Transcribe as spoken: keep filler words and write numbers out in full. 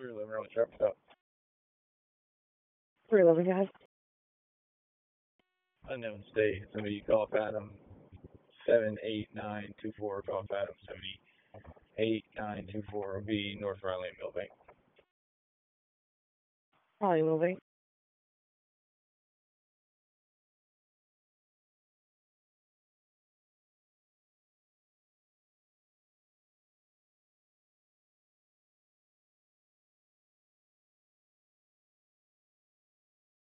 three eleven on the truck stop. three eleven, guys. Unknown state. Somebody call Fathom seven eight nine two four. Call Fathom seven eight nine two four. Will be North Riley and Millbank. Probably moving.